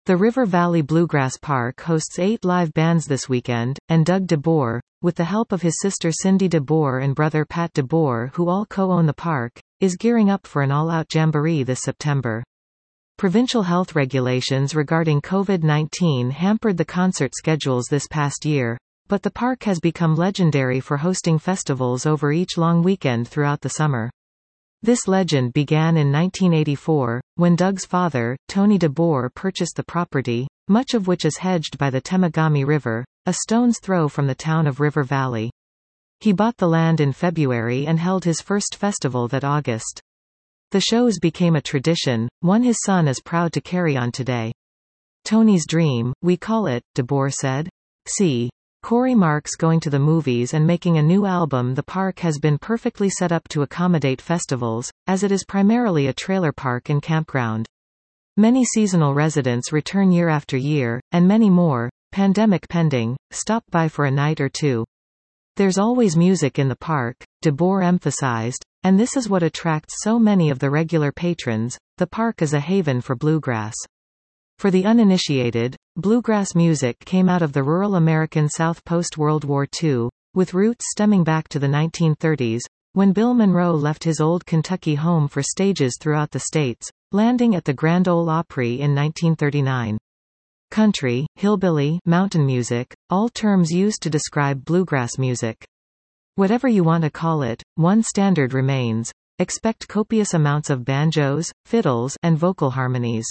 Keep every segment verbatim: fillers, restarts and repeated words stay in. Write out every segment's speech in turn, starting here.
The River Valley Bluegrass Park hosts eight live bands this weekend, and Doug DeBoer, with the help of his sister Cindy DeBoer and brother Pat DeBoer, who all co-own the park, is gearing up for an all-out jamboree this September. Provincial health regulations regarding COVID nineteen hampered the concert schedules this past year, but the park has become legendary for hosting festivals over each long weekend throughout the summer. This legend began in nineteen eighty-four, when Doug's father, Tony DeBoer, purchased the property, much of which is hedged by the Temagami River, a stone's throw from the town of River Valley. He bought the land in February and held his first festival that August. The shows became a tradition, one his son is proud to carry on today. Tony's dream, we call it, DeBoer said. See. Corey Marks going to the movies and making a new album. The park has been perfectly set up to accommodate festivals, as it is primarily a trailer park and campground. Many seasonal residents return year after year, and many more, pandemic pending, stop by for a night or two. There's always music in the park, DeBoer emphasized, and this is what attracts so many of the regular patrons. The park is a haven for bluegrass. For the uninitiated, bluegrass music came out of the rural American South post-World War Two, with roots stemming back to the nineteen thirties, when Bill Monroe left his old Kentucky home for stages throughout the states, landing at the Grand Ole Opry in nineteen thirty-nine. Country, hillbilly, mountain music, all terms used to describe bluegrass music. Whatever you want to call it, one standard remains: expect copious amounts of banjos, fiddles, and vocal harmonies.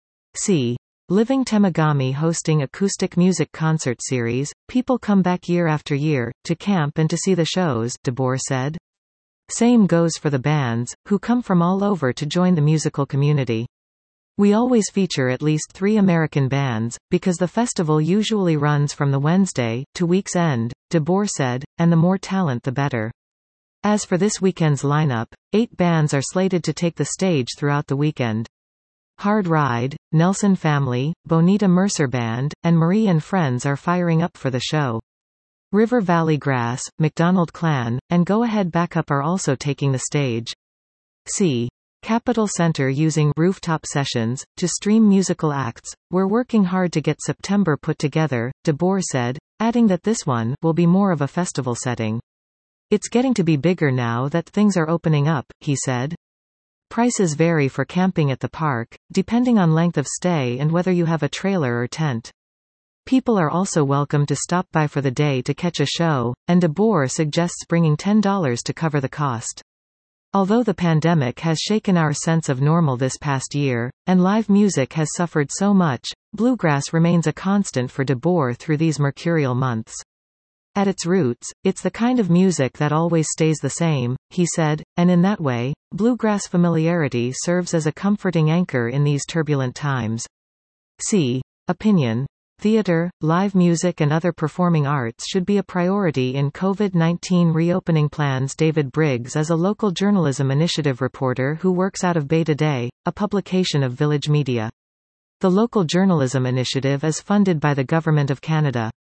See. Living Temagami hosting acoustic music concert series. People come back year after year, to camp and to see the shows, DeBoer said. Same goes for the bands, who come from all over to join the musical community. We always feature at least three American bands, because the festival usually runs from the Wednesday, to week's end, DeBoer said, and the more talent the better. As for this weekend's lineup, eight bands are slated to take the stage throughout the weekend. Hard Ride, Nelson Family, Bonita Mercer Band, and Marie and Friends are firing up for the show. River Valley Grass, McDonald Clan, and Go Ahead Backup are also taking the stage. See. Capitol Center using rooftop sessions to stream musical acts. We're working hard to get September put together, DeBoer said, adding that this one will be more of a festival setting. It's getting to be bigger now that things are opening up, he said. Prices vary for camping at the park, depending on length of stay and whether you have a trailer or tent. People are also welcome to stop by for the day to catch a show, and DeBoer suggests bringing ten dollars to cover the cost. Although the pandemic has shaken our sense of normal this past year, and live music has suffered so much, bluegrass remains a constant for DeBoer through these mercurial months. At its roots, it's the kind of music that always stays the same, he said, and in that way, bluegrass familiarity serves as a comforting anchor in these turbulent times. See. Opinion. Theater, live music and other performing arts should be a priority in COVID nineteen reopening plans. David Briggs is a local journalism initiative reporter who works out of Bay Today, a publication of Village Media. The local journalism initiative is funded by the Government of Canada.